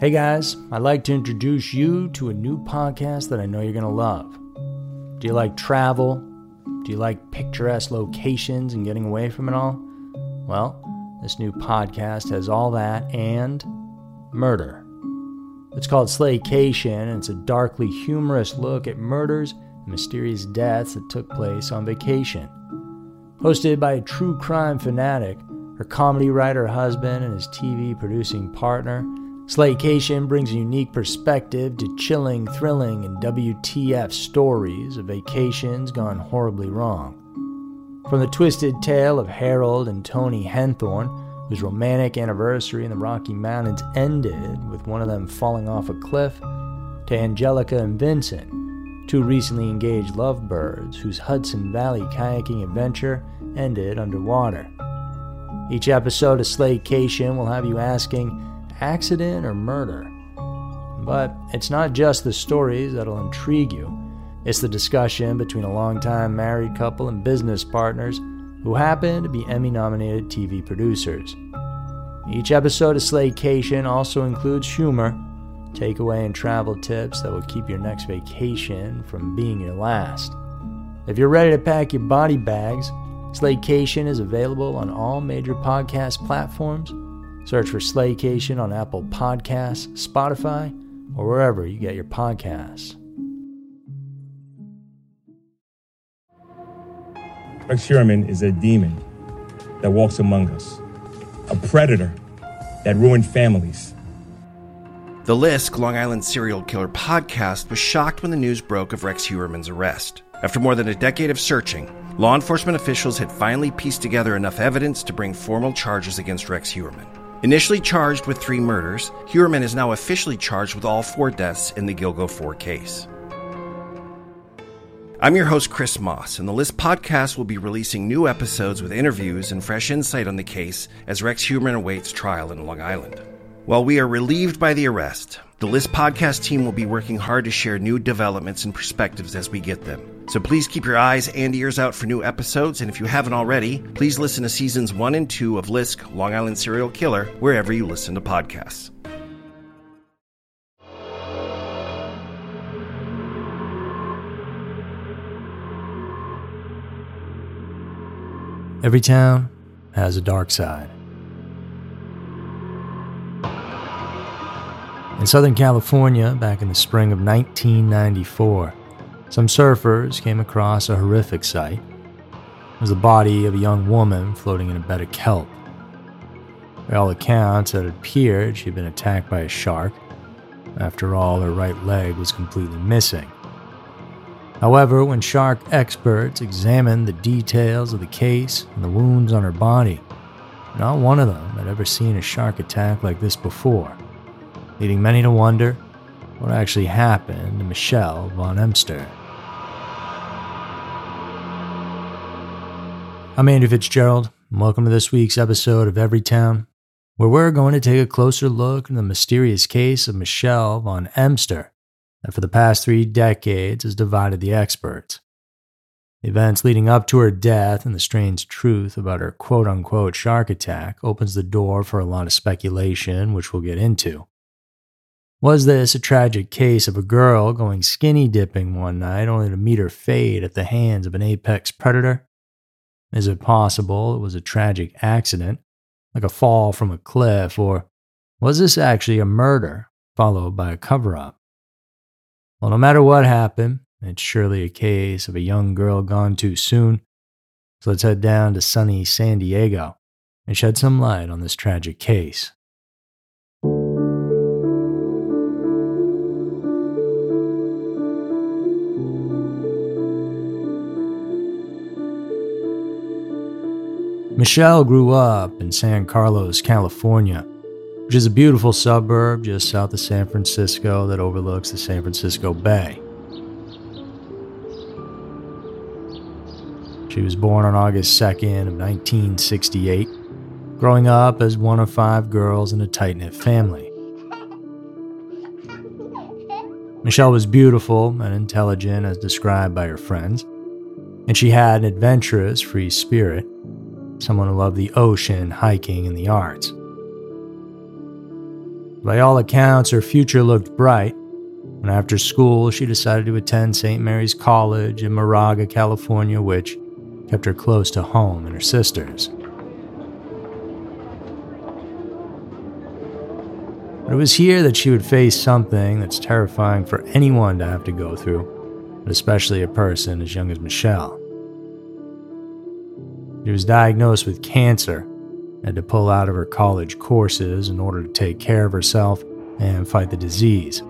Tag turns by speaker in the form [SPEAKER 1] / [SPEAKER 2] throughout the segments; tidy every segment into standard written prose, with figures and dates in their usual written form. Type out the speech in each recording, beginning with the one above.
[SPEAKER 1] Hey guys, I'd like to introduce you to a new podcast that I know you're going to love. Do you like travel? Do you like picturesque locations and getting away from it all? Well, this new podcast has all that and murder. It's called Slaycation, and it's a darkly humorous look at murders and mysterious deaths that took place on vacation. Hosted by a true crime fanatic, her comedy writer husband, and his TV producing partner, Slaycation brings a unique perspective to chilling, thrilling, and WTF stories of vacations gone horribly wrong. From the twisted tale of Harold and Tony Henthorne, whose romantic anniversary in the Rocky Mountains ended with one of them falling off a cliff, to Angelica and Vincent, two recently engaged lovebirds whose Hudson Valley kayaking adventure ended underwater. Each episode of Slaycation will have you asking, accident or murder? But it's not just the stories that'll intrigue you. It's the discussion between a longtime married couple and business partners who happen to be Emmy-nominated TV producers. Each episode of Slaycation also includes humor, takeaway and travel tips that will keep your next vacation from being your last. If you're ready to pack your body bags, Slaycation is available on all major podcast platforms. Search for Slaycation on Apple Podcasts, Spotify, or wherever you get your podcasts.
[SPEAKER 2] Rex Heuermann is a demon that walks among us, a predator that ruined families.
[SPEAKER 3] The Lisk, Long Island serial killer podcast, was shocked when the news broke of Rex Heuermann's arrest. After more than a decade of searching, law enforcement officials had finally pieced together enough evidence to bring formal charges against Rex Heuermann. Initially charged with 3 murders, Heuermann is now officially charged with all 4 deaths in the Gilgo 4 case. I'm your host, Chris Moss, and the List podcast will be releasing new episodes with interviews and fresh insight on the case as Rex Heuermann awaits trial in Long Island. While we are relieved by the arrest, the List podcast team will be working hard to share new developments and perspectives as we get them. So please keep your eyes and ears out for new episodes, and if you haven't already, please listen to seasons 1 and 2 of Lisk, Long Island Serial Killer, wherever you listen to podcasts.
[SPEAKER 1] Every town has a dark side. In Southern California, back in the spring of 1994, some surfers came across a horrific sight. It was the body of a young woman floating in a bed of kelp. By all accounts, it appeared she'd been attacked by a shark. After all, her right leg was completely missing. However, when shark experts examined the details of the case and the wounds on her body, not one of them had ever seen a shark attack like this before, leading many to wonder what actually happened to Michelle Von Emster. I'm Andy Fitzgerald, and welcome to this week's episode of Everytown, where we're going to take a closer look at the mysterious case of Michelle Von Emster that for the past 3 decades has divided the experts. The events leading up to her death and the strange truth about her quote-unquote shark attack opens the door for a lot of speculation, which we'll get into. Was this a tragic case of a girl going skinny dipping one night only to meet her fate at the hands of an apex predator? Is it possible it was a tragic accident, like a fall from a cliff, or was this actually a murder followed by a cover-up? Well, no matter what happened, it's surely a case of a young girl gone too soon, so let's head down to sunny San Diego and shed some light on this tragic case. Michelle grew up in San Carlos, California, which is a beautiful suburb just south of San Francisco that overlooks the San Francisco Bay. She was born on August 2nd of 1968, growing up as one of 5 girls in a tight-knit family. Michelle was beautiful and intelligent as described by her friends, and she had an adventurous, free spirit, someone who loved the ocean, hiking, and the arts. By all accounts, her future looked bright, and after school, she decided to attend St. Mary's College in Moraga, California, which kept her close to home and her sisters. But it was here that she would face something that's terrifying for anyone to have to go through, but especially a person as young as Michelle. She was diagnosed with cancer and had to pull out of her college courses in order to take care of herself and fight the disease.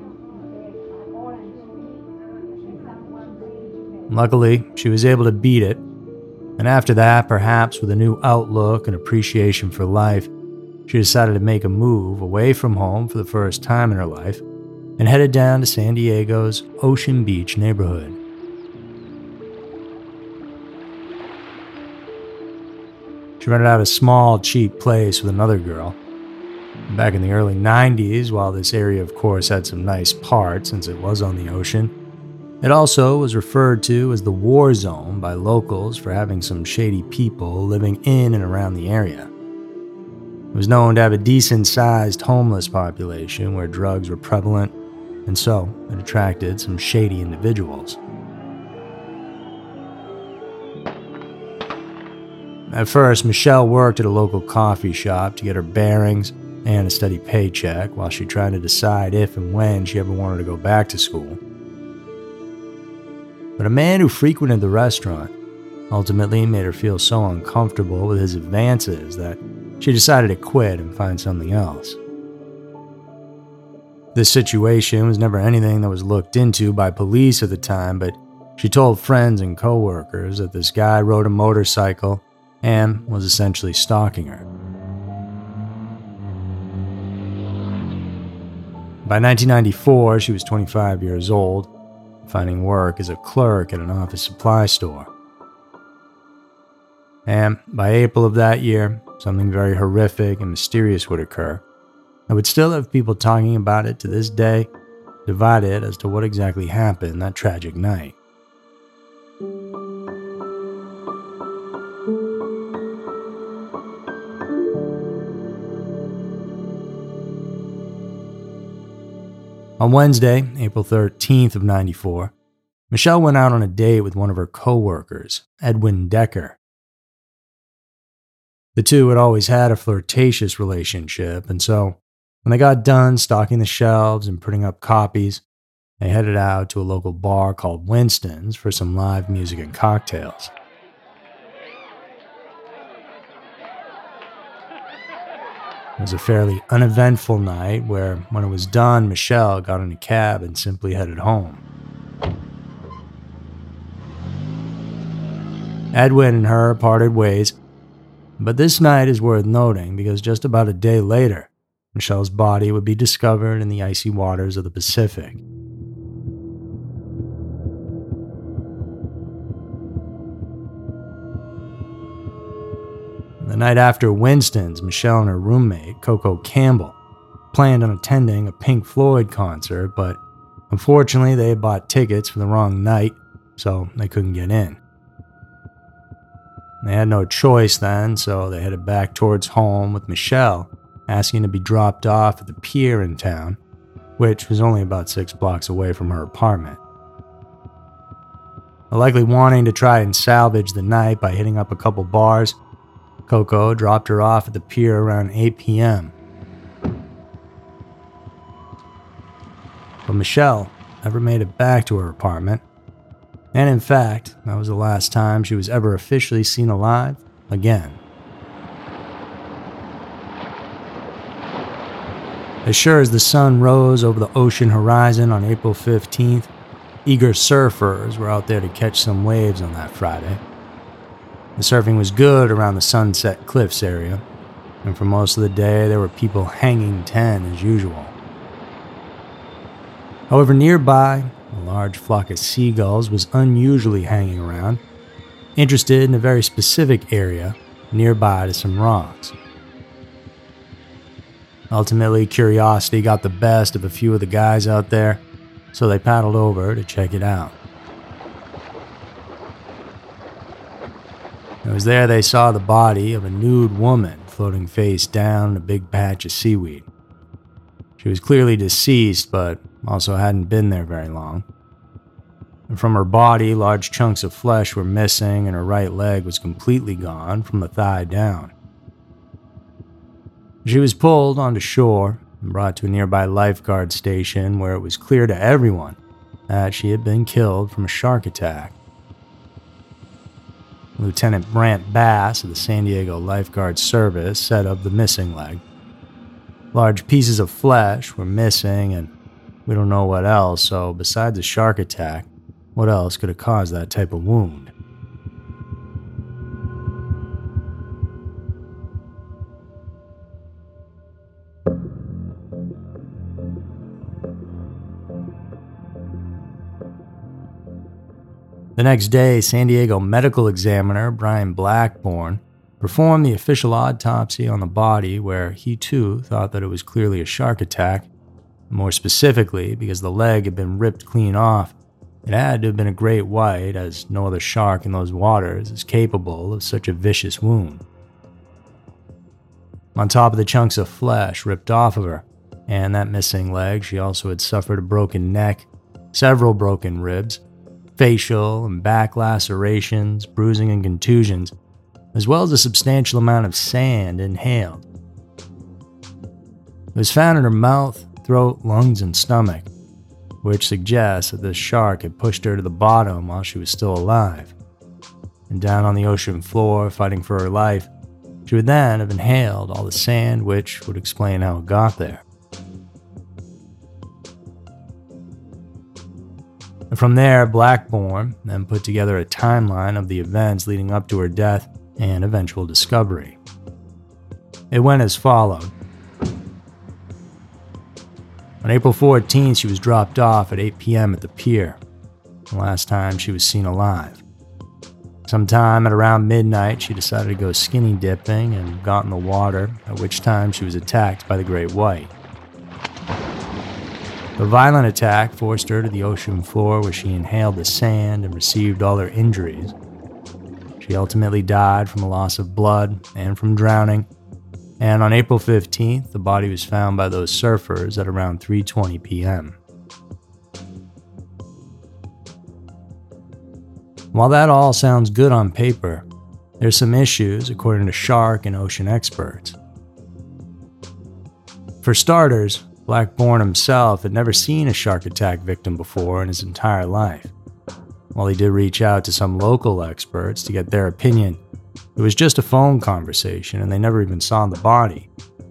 [SPEAKER 1] Luckily, she was able to beat it, and after that, perhaps with a new outlook and appreciation for life, she decided to make a move away from home for the first time in her life and headed down to San Diego's Ocean Beach neighborhood. She rented out a small, cheap place with another girl. Back in the early 90s, while this area of course had some nice parts since it was on the ocean, it also was referred to as the war zone by locals for having some shady people living in and around the area. It was known to have a decent-sized homeless population where drugs were prevalent, and so it attracted some shady individuals. At first, Michelle worked at a local coffee shop to get her bearings and a steady paycheck while she tried to decide if and when she ever wanted to go back to school. But a man who frequented the restaurant ultimately made her feel so uncomfortable with his advances that she decided to quit and find something else. This situation was never anything that was looked into by police at the time, but she told friends and coworkers that this guy rode a motorcycle and was essentially stalking her. By 1994, she was 25 years old, finding work as a clerk at an office supply store. And by April of that year, something very horrific and mysterious would occur. I would still have people talking about it to this day, divided as to what exactly happened that tragic night. On Wednesday, April 13th of 94, Michelle went out on a date with one of her co-workers, Edwin Decker. The two had always had a flirtatious relationship, and so when they got done stocking the shelves and putting up copies, they headed out to a local bar called Winston's for some live music and cocktails. It was a fairly uneventful night where, when it was done, Michelle got in a cab and simply headed home. Edwin and her parted ways, but this night is worth noting because just about a day later, Michelle's body would be discovered in the icy waters of the Pacific. The night after Winston's, Michelle and her roommate, Coco Campbell, planned on attending a Pink Floyd concert, but unfortunately they had bought tickets for the wrong night, so they couldn't get in. They had no choice then, so they headed back towards home with Michelle, asking to be dropped off at the pier in town, which was only about 6 blocks away from her apartment. Likely wanting to try and salvage the night by hitting up a couple bars, Coco dropped her off at the pier around 8 p.m. But Michelle never made it back to her apartment, and in fact, that was the last time she was ever officially seen alive again. As sure as the sun rose over the ocean horizon on April 15th, eager surfers were out there to catch some waves on that Friday. The surfing was good around the Sunset Cliffs area, and for most of the day there were people hanging 10 as usual. However, nearby, a large flock of seagulls was unusually hanging around, interested in a very specific area nearby to some rocks. Ultimately, curiosity got the best of a few of the guys out there, so they paddled over to check it out. It was there they saw the body of a nude woman floating face down in a big patch of seaweed. She was clearly deceased, but also hadn't been there very long. And from her body, large chunks of flesh were missing, and her right leg was completely gone from the thigh down. She was pulled onto shore and brought to a nearby lifeguard station where it was clear to everyone that she had been killed from a shark attack. Lieutenant Brant Bass of the San Diego Lifeguard Service said of the missing leg, "Large pieces of flesh were missing, and we don't know what else, so besides a shark attack, what else could have caused that type of wound?" The next day, San Diego medical examiner Brian Blackburn performed the official autopsy on the body, where he too thought that it was clearly a shark attack. More specifically, because the leg had been ripped clean off, it had to have been a great white, as no other shark in those waters is capable of such a vicious wound. On top of the chunks of flesh ripped off of her and that missing leg, she also had suffered a broken neck, several broken ribs, facial and back lacerations, bruising and contusions, as well as a substantial amount of sand inhaled. It was found in her mouth, throat, lungs, and stomach, which suggests that this shark had pushed her to the bottom while she was still alive. And down on the ocean floor, fighting for her life, she would then have inhaled all the sand, which would explain how it got there. And from there, Blackburn then put together a timeline of the events leading up to her death and eventual discovery. It went as followed. On April 14th, she was dropped off at 8 p.m. at the pier, the last time she was seen alive. Sometime at around midnight, she decided to go skinny dipping and got in the water, at which time she was attacked by the great white. The violent attack forced her to the ocean floor, where she inhaled the sand and received all her injuries. She ultimately died from a loss of blood and from drowning, and on April 15th, the body was found by those surfers at around 3:20 p.m. While that all sounds good on paper, there's some issues according to shark and ocean experts. For starters, Blackburn himself had never seen a shark attack victim before in his entire life. While he did reach out to some local experts to get their opinion, it was just a phone conversation and they never even saw the body.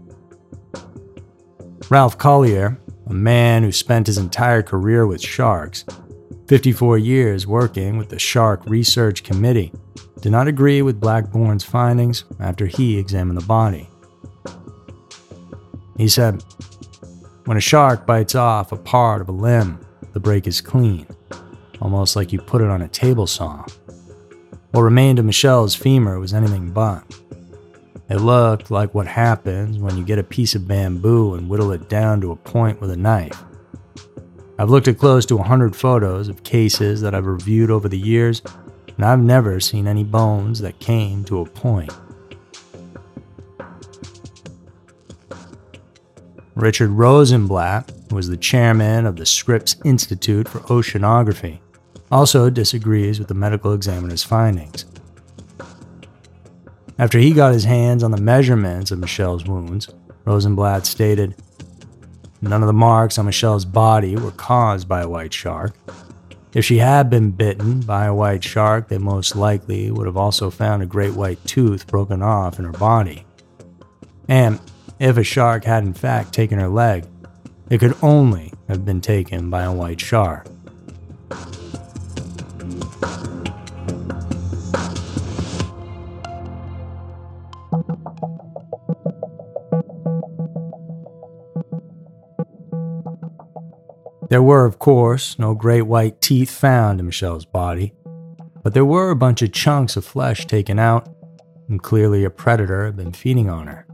[SPEAKER 1] Ralph Collier, a man who spent his entire career with sharks, 54 years working with the Shark Research Committee, did not agree with Blackburn's findings after he examined the body. He said, "When a shark bites off a part of a limb, the break is clean, almost like you put it on a table saw. What remained of Michelle's femur was anything but. It looked like what happens when you get a piece of bamboo and whittle it down to a point with a knife. I've looked at close to 100 photos of cases that I've reviewed over the years, and I've never seen any bones that came to a point." Richard Rosenblatt, who was the chairman of the Scripps Institute for Oceanography, also disagrees with the medical examiner's findings. After he got his hands on the measurements of Michelle's wounds, Rosenblatt stated, "None of the marks on Michelle's body were caused by a white shark. If she had been bitten by a white shark, they most likely would have also found a great white tooth broken off in her body. And if a shark had in fact taken her leg, it could only have been taken by a white shark." There were, of course, no great white teeth found in Michelle's body, but there were a bunch of chunks of flesh taken out, and clearly a predator had been feeding on her.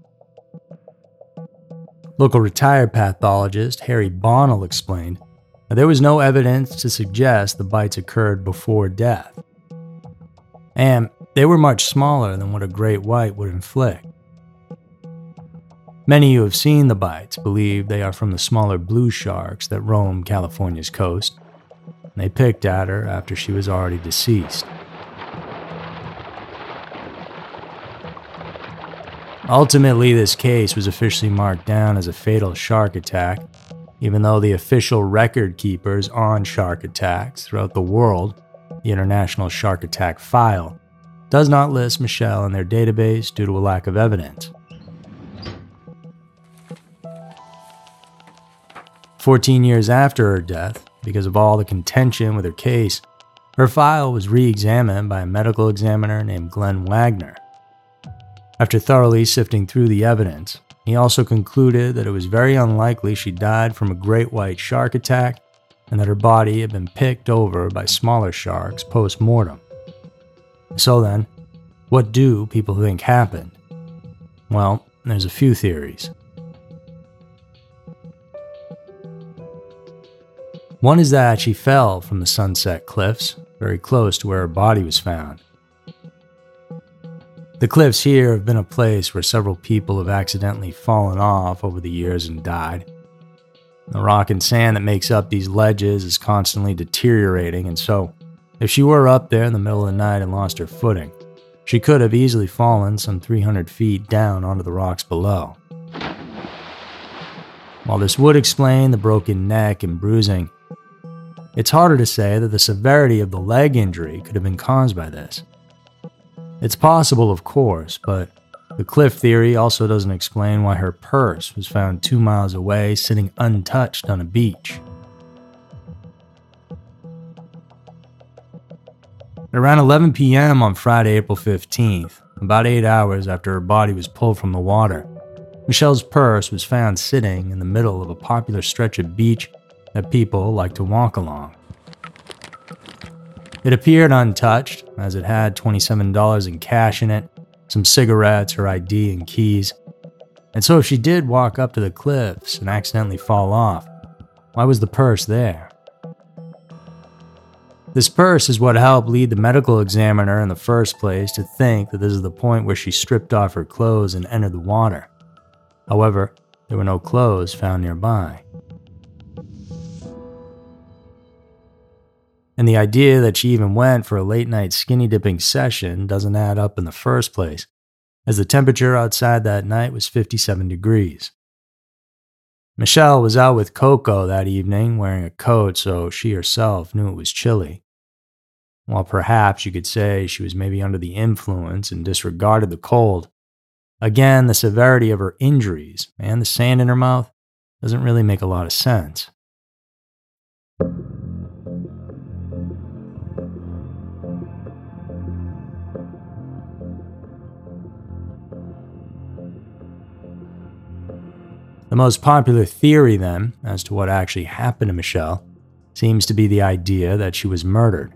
[SPEAKER 1] Local retired pathologist Harry Bonnell explained that there was no evidence to suggest the bites occurred before death, and they were much smaller than what a great white would inflict. Many who have seen the bites believe they are from the smaller blue sharks that roam California's coast. They picked at her after she was already deceased. Ultimately, this case was officially marked down as a fatal shark attack, even though the official record keepers on shark attacks throughout the world, the International Shark Attack File, does not list Michelle in their database due to a lack of evidence. 14 years after her death, because of all the contention with her case, her file was re-examined by a medical examiner named Glenn Wagner. After thoroughly sifting through the evidence, he also concluded that it was very unlikely she died from a great white shark attack and that her body had been picked over by smaller sharks post-mortem. So then, what do people think happened? Well, there's a few theories. One is that she fell from the Sunset Cliffs, very close to where her body was found. The cliffs here have been a place where several people have accidentally fallen off over the years and died. The rock and sand that makes up these ledges is constantly deteriorating, and so, if she were up there in the middle of the night and lost her footing, she could have easily fallen some 300 feet down onto the rocks below. While this would explain the broken neck and bruising, it's harder to say that the severity of the leg injury could have been caused by this. It's possible, of course, but the cliff theory also doesn't explain why her purse was found 2 miles away sitting untouched on a beach. At around 11 p.m. on Friday, April 15th, about 8 hours after her body was pulled from the water, Michelle's purse was found sitting in the middle of a popular stretch of beach that people like to walk along. It appeared untouched, as it had $27 in cash in it, some cigarettes, her ID, and keys. And so if she did walk up to the cliffs and accidentally fall off, why was the purse there? This purse is what helped lead the medical examiner in the first place to think that this is the point where she stripped off her clothes and entered the water. However, there were no clothes found nearby. And the idea that she even went for a late-night skinny dipping session doesn't add up in the first place, as the temperature outside that night was 57 degrees. Michelle was out with Coco that evening wearing a coat, so she herself knew it was chilly. While perhaps you could say she was maybe under the influence and disregarded the cold, again, the severity of her injuries and the sand in her mouth doesn't really make a lot of sense. The most popular theory, then, as to what actually happened to Michelle, seems to be the idea that she was murdered.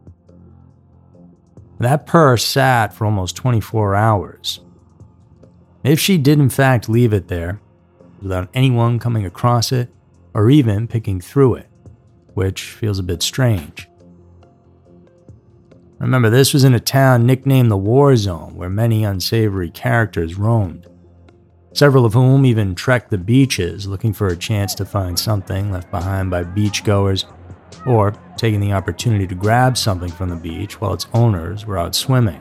[SPEAKER 1] That purse sat for almost 24 hours. If she did in fact leave it there, without anyone coming across it, or even picking through it, which feels a bit strange. Remember, this was in a town nicknamed the War Zone, where many unsavory characters roamed. Several of whom even trekked the beaches looking for a chance to find something left behind by beachgoers, or taking the opportunity to grab something from the beach while its owners were out swimming.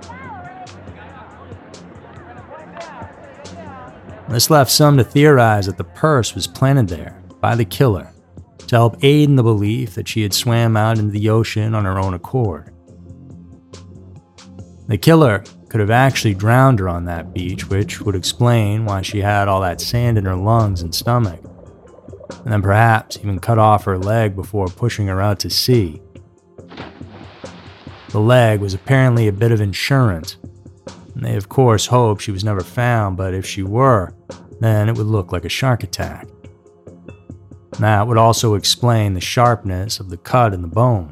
[SPEAKER 1] This left some to theorize that the purse was planted there by the killer to help aid in the belief that she had swam out into the ocean on her own accord. The killer could have actually drowned her on that beach, which would explain why she had all that sand in her lungs and stomach, and then perhaps even cut off her leg before pushing her out to sea. The leg was apparently a bit of insurance, and they of course hoped she was never found, but if she were, then it would look like a shark attack. That would also explain the sharpness of the cut in the bone.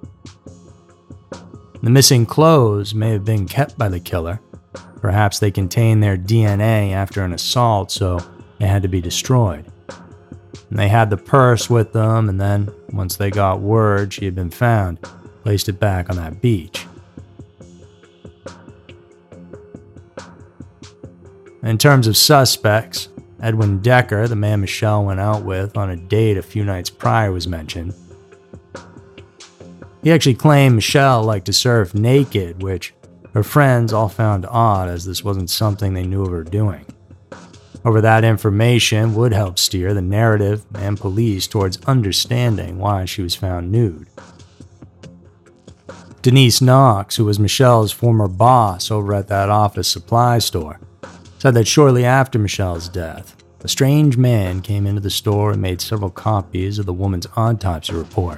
[SPEAKER 1] The missing clothes may have been kept by the killer. Perhaps they contained their DNA after an assault, so they had to be destroyed. And they had the purse with them, and then, once they got word she had been found, placed it back on that beach. In terms of suspects, Edwin Decker, the man Michelle went out with on a date a few nights prior, was mentioned. He actually claimed Michelle liked to surf naked, which her friends all found odd as this wasn't something they knew of her doing. However, that information would help steer the narrative and police towards understanding why she was found nude. Denise Knox, who was Michelle's former boss over at that office supply store, said that shortly after Michelle's death, a strange man came into the store and made several copies of the woman's autopsy report.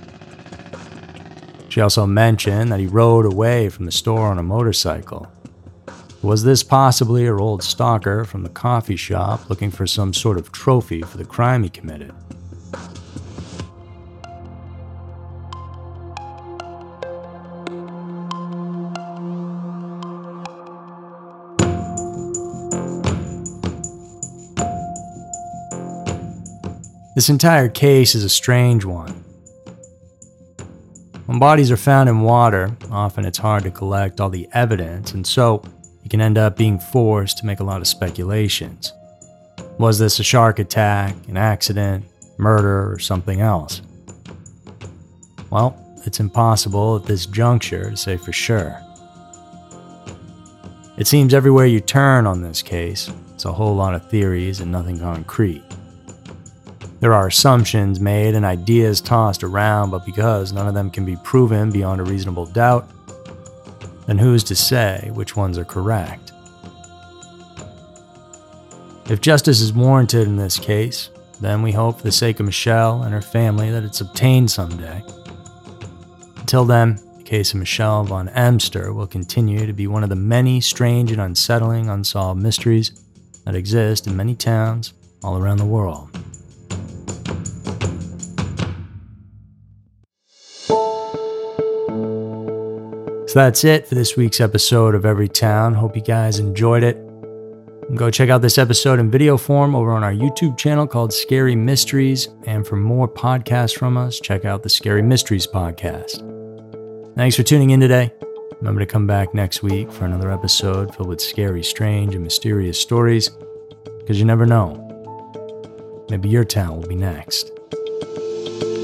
[SPEAKER 1] She also mentioned that he rode away from the store on a motorcycle. Was this possibly her old stalker from the coffee shop looking for some sort of trophy for the crime he committed? This entire case is a strange one. When bodies are found in water, often it's hard to collect all the evidence, and so you can end up being forced to make a lot of speculations. Was this a shark attack, an accident, murder, or something else? Well, it's impossible at this juncture to say for sure. It seems everywhere you turn on this case, it's a whole lot of theories and nothing concrete. There are assumptions made and ideas tossed around, but because none of them can be proven beyond a reasonable doubt, then who's to say which ones are correct? If justice is warranted in this case, then we hope for the sake of Michelle and her family that it's obtained someday. Until then, the case of Michelle von Emster will continue to be one of the many strange and unsettling unsolved mysteries that exist in many towns all around the world. So that's it for this week's episode of Every Town. Hope you guys enjoyed it. Go check out this episode in video form over on our YouTube channel called Scary Mysteries. And for more podcasts from us, check out the Scary Mysteries podcast. Thanks for tuning in today. Remember to come back next week for another episode filled with scary, strange, and mysterious stories. Because you never know. Maybe your town will be next.